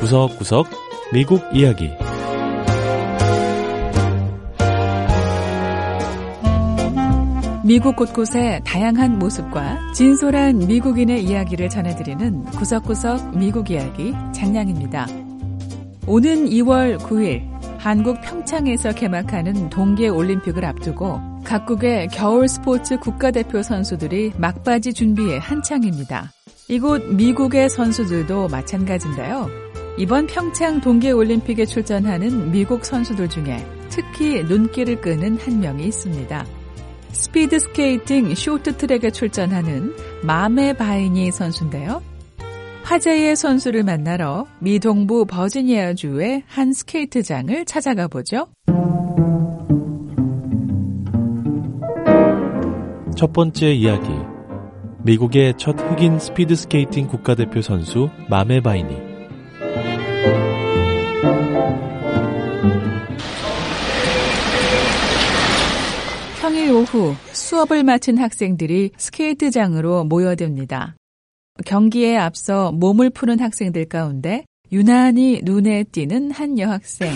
구석구석 미국 이야기. 미국 곳곳의 다양한 모습과 진솔한 미국인의 이야기를 전해드리는 구석구석 미국 이야기 장량입니다. 오는 2월 9일 한국 평창에서 개막하는 동계올림픽을 앞두고 각국의 겨울 스포츠 국가대표 선수들이 막바지 준비에 한창입니다. 이곳 미국의 선수들도 마찬가지인데요. 이번 평창 동계올림픽에 출전하는 미국 선수들 중에 특히 눈길을 끄는 한 명이 있습니다. 스피드 스케이팅 쇼트트랙에 출전하는 마메 바이니 선수인데요. 화제의 선수를 만나러 미 동부 버지니아주의 한 스케이트장을 찾아가 보죠. 첫 번째 이야기. 미국의 첫 흑인 스피드 스케이팅 국가대표 선수 마메 바이니. 평일 오후 수업을 마친 학생들이 스케이트장으로 모여듭니다. 경기에 앞서 몸을 푸는 학생들 가운데 유난히 눈에 띄는 한 여학생.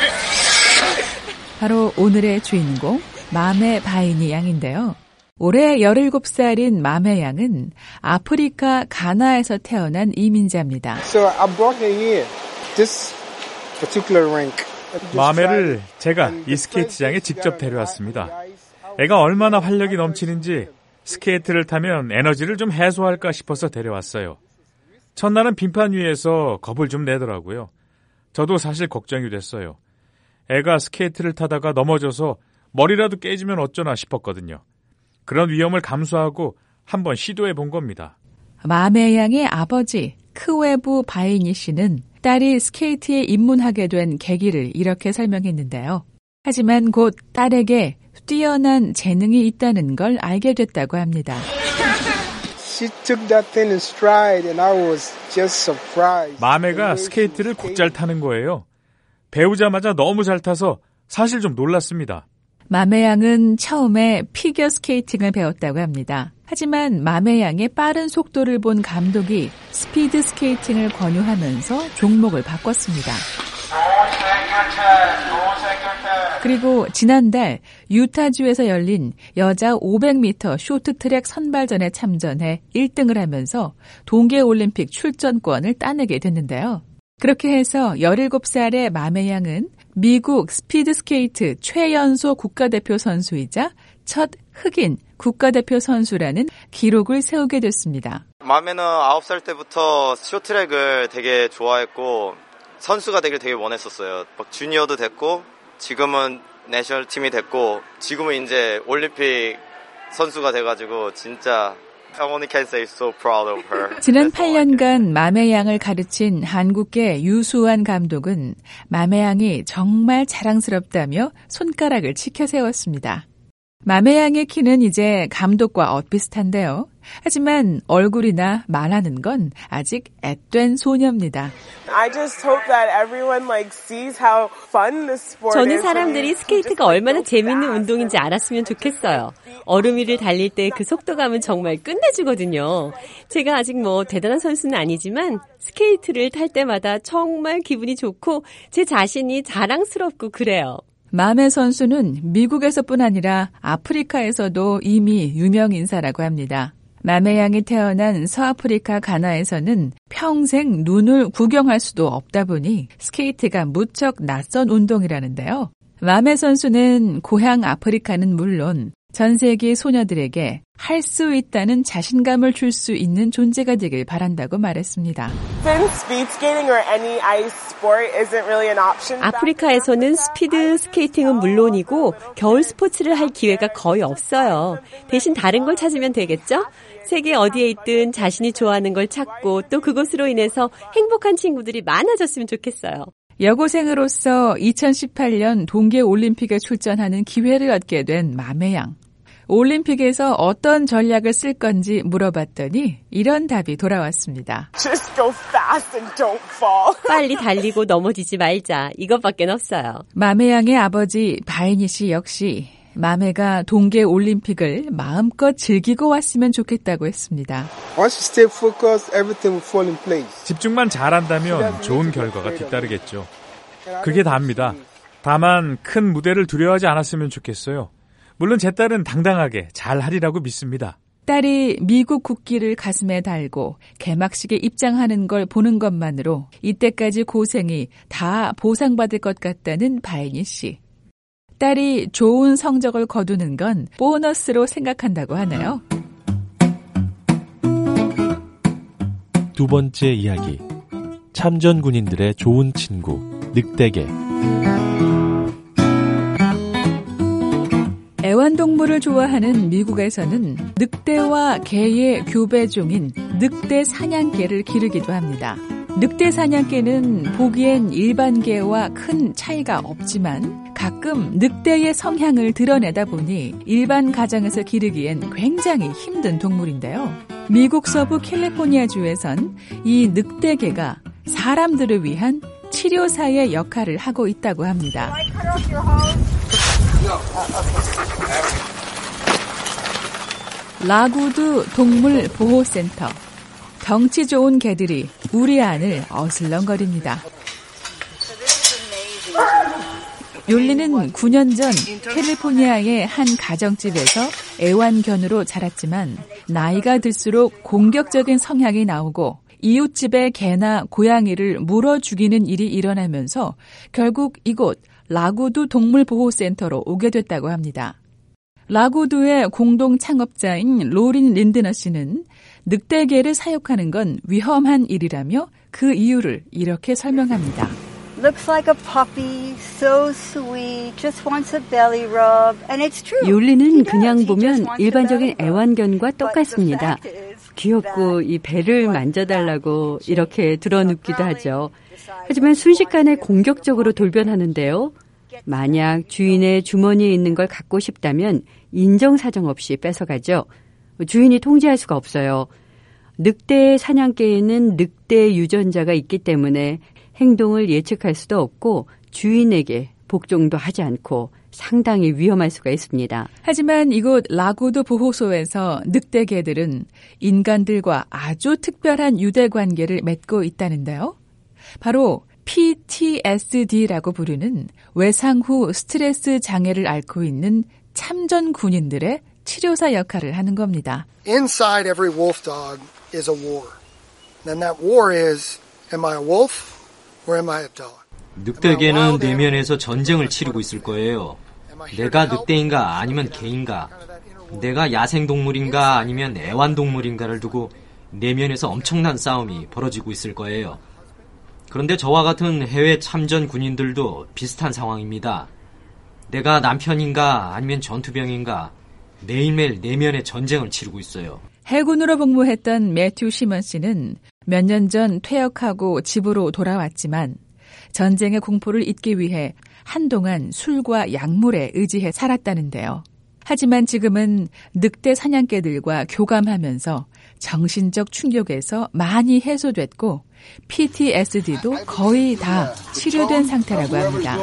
바로 오늘의 주인공 마메 바이니 양인데요. 올해 17살인 마메 양은 아프리카 가나에서 태어난 이민자입니다. So I brought her here, this particular rink. 마메를 제가 이 스케이트장에 직접 데려왔습니다. 애가 얼마나 활력이 넘치는지 스케이트를 타면 에너지를 좀 해소할까 싶어서 데려왔어요. 첫날은 빙판 위에서 겁을 좀 내더라고요. 저도 사실 걱정이 됐어요. 애가 스케이트를 타다가 넘어져서 머리라도 깨지면 어쩌나 싶었거든요. 그런 위험을 감수하고 한번 시도해 본 겁니다. 마메 양의 아버지 크웨부 바이니 씨는 딸이 스케이트에 입문하게 된 계기를 이렇게 설명했는데요. 하지만 곧 딸에게 뛰어난 재능이 있다는 걸 알게 됐다고 합니다. She took that thing in stride and I was just surprised. 마메가 스케이트를 곧 잘 타는 거예요. 배우자마자 너무 잘 타서 사실 좀 놀랐습니다. 마메 양은 처음에 피겨 스케이팅을 배웠다고 합니다. 하지만 마메 양의 빠른 속도를 본 감독이 스피드 스케이팅을 권유하면서 종목을 바꿨습니다. 그리고 지난달 유타주에서 열린 여자 500m 쇼트트랙 선발전에 참전해 1등을 하면서 동계올림픽 출전권을 따내게 됐는데요. 그렇게 해서 17살의 마메 양은 미국 스피드스케이트 최연소 국가대표 선수이자 첫 흑인 국가대표 선수라는 기록을 세우게 됐습니다. 마메는 9살 때부터 쇼트트랙을 되게 좋아했고 선수가 되길 되게 원했었어요. 막 주니어도 됐고 지금은 내셔널 팀이 됐고 지금은 이제 올림픽 선수가 돼가지고 진짜 I only can say so proud of her. 지난 8년간 마메 양을 가르친 한국계 유수환 감독은 마메 양이 정말 자랑스럽다며 손가락을 치켜 세웠습니다. 마메 양의 키는 이제 감독과 엇비슷한데요. 하지만 얼굴이나 말하는 건 아직 앳된 소녀입니다. 저는 사람들이 스케이트가 얼마나 재밌는 운동인지 알았으면 좋겠어요. 얼음 위를 달릴 때 그 속도감은 정말 끝내주거든요. 제가 아직 대단한 선수는 아니지만 스케이트를 탈 때마다 정말 기분이 좋고 제 자신이 자랑스럽고 그래요. 마메 선수는 미국에서뿐 아니라 아프리카에서도 이미 유명 인사라고 합니다. 마메 양이 태어난 서아프리카 가나에서는 평생 눈을 구경할 수도 없다 보니 스케이트가 무척 낯선 운동이라는데요. 마메 선수는 고향 아프리카는 물론 전 세계 소녀들에게 할 수 있다는 자신감을 줄 수 있는 존재가 되길 바란다고 말했습니다. 아프리카에서는 스피드 스케이팅은 물론이고 겨울 스포츠를 할 기회가 거의 없어요. 대신 다른 걸 찾으면 되겠죠? 세계 어디에 있든 자신이 좋아하는 걸 찾고 또 그것으로 인해서 행복한 친구들이 많아졌으면 좋겠어요. 여고생으로서 2018년 동계올림픽에 출전하는 기회를 얻게 된 마메 양. 올림픽에서 어떤 전략을 쓸 건지 물어봤더니 이런 답이 돌아왔습니다. Just go fast and don't fall. 빨리 달리고 넘어지지 말자. 이것밖에 없어요. 마메 양의 아버지 바이니 씨 역시 마메가 동계 올림픽을 마음껏 즐기고 왔으면 좋겠다고 했습니다. Once you stay focused, everything will fall in place. 집중만 잘한다면 좋은 결과가 뒤따르겠죠. 그게 다입니다. 다만 큰 무대를 두려워하지 않았으면 좋겠어요. 물론 제 딸은 당당하게 잘하리라고 믿습니다. 딸이 미국 국기를 가슴에 달고 개막식에 입장하는 걸 보는 것만으로 이때까지 고생이 다 보상받을 것 같다는 바이니 씨. 딸이 좋은 성적을 거두는 건 보너스로 생각한다고 하네요. 두 번째 이야기. 참전 군인들의 좋은 친구, 늑대개. 애완동물을 좋아하는 미국에서는 늑대와 개의 교배종인 늑대 사냥개를 기르기도 합니다. 늑대 사냥개는 보기엔 일반 개와 큰 차이가 없지만 가끔 늑대의 성향을 드러내다 보니 일반 가정에서 기르기엔 굉장히 힘든 동물인데요. 미국 서부 캘리포니아주에선 이 늑대개가 사람들을 위한 치료사의 역할을 하고 있다고 합니다. 라구드 동물보호센터. 덩치 좋은 개들이 우리 안을 어슬렁거립니다. 욜리는 9년 전 캘리포니아의 한 가정집에서 애완견으로 자랐지만 나이가 들수록 공격적인 성향이 나오고 이웃집의 개나 고양이를 물어 죽이는 일이 일어나면서 결국 이곳 라구드 동물보호센터로 오게 됐다고 합니다. 라구드의 공동 창업자인 로린 린드너 씨는 늑대개를 사육하는 건 위험한 일이라며 그 이유를 이렇게 설명합니다. Looks like a puppy, so sweet, just wants a belly rub, and it's true. 욜리는 그냥 보면 일반적인 애완견과 똑같습니다. 귀엽고 이 배를 만져달라고 이렇게 드러눕기도 하죠. 하지만 순식간에 공격적으로 돌변하는데요. 만약 주인의 주머니에 있는 걸 갖고 싶다면 인정사정 없이 뺏어가죠. 주인이 통제할 수가 없어요. 늑대 사냥개에는 늑대 유전자가 있기 때문에 행동을 예측할 수도 없고 주인에게 복종도 하지 않고 상당히 위험할 수가 있습니다. 하지만 이곳 라구드 보호소에서 늑대개들은 인간들과 아주 특별한 유대관계를 맺고 있다는데요. 바로 PTSD라고 부르는 외상 후 스트레스 장애를 앓고 있는 참전 군인들의 치료사 역할을 하는 겁니다. Inside every wolf dog is a war. And that war is, am I a wolf or am I a dog? 늑대개는 내면에서 전쟁을 치르고 있을 거예요. 내가 늑대인가 아니면 개인가, 내가 야생동물인가 아니면 애완동물인가를 두고 내면에서 엄청난 싸움이 벌어지고 있을 거예요. 그런데 저와 같은 해외 참전 군인들도 비슷한 상황입니다. 내가 남편인가 아니면 전투병인가 매일매일 내면의 전쟁을 치르고 있어요. 해군으로 복무했던 매튜 시먼 씨는 몇 년 전 퇴역하고 집으로 돌아왔지만 전쟁의 공포를 잊기 위해 한동안 술과 약물에 의지해 살았다는데요. 하지만 지금은 늑대 사냥개들과 교감하면서 정신적 충격에서 많이 해소됐고 PTSD도 거의 다 치료된 상태라고 합니다.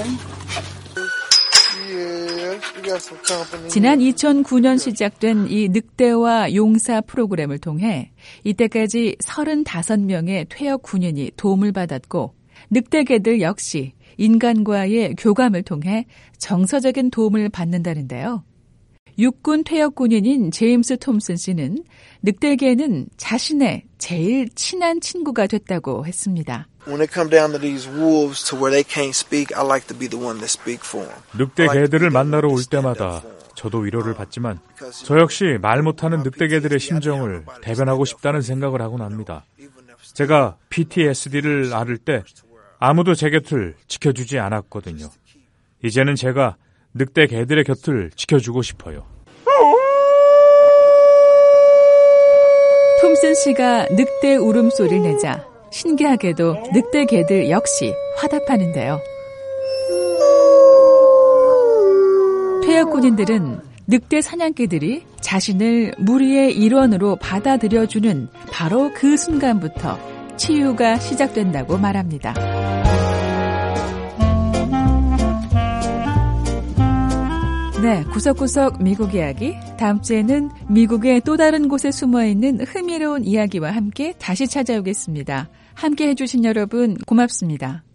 지난 2009년 시작된 이 늑대와 용사 프로그램을 통해 이때까지 35명의 퇴역 군인이 도움을 받았고 늑대개들 역시 인간과의 교감을 통해 정서적인 도움을 받는다는데요. 육군 퇴역 군인인 제임스 톰슨 씨는 늑대개는 자신의 제일 친한 친구가 됐다고 했습니다. When it come down to these wolves to where they can't speak, I like to be the one that speak for them. 늑대개들을 만나러 올 때마다 저도 위로를 받지만 저 역시 말 못하는 늑대개들의 심정을 대변하고 싶다는 생각을 하곤 합니다. 제가 PTSD를 앓을 때 아무도 제 곁을 지켜주지 않았거든요. 이제는 제가 늑대개들의 곁을 지켜주고 싶어요. 톰슨 씨가 늑대 울음소리를 내자 신기하게도 늑대개들 역시 화답하는데요. 퇴역 군인들은 늑대 사냥개들이 자신을 무리의 일원으로 받아들여주는 바로 그 순간부터 치유가 시작된다고 말합니다. 네, 구석구석 미국 이야기. 다음 주에는 미국의 또 다른 곳에 숨어있는 흥미로운 이야기와 함께 다시 찾아오겠습니다. 함께 해주신 여러분 고맙습니다.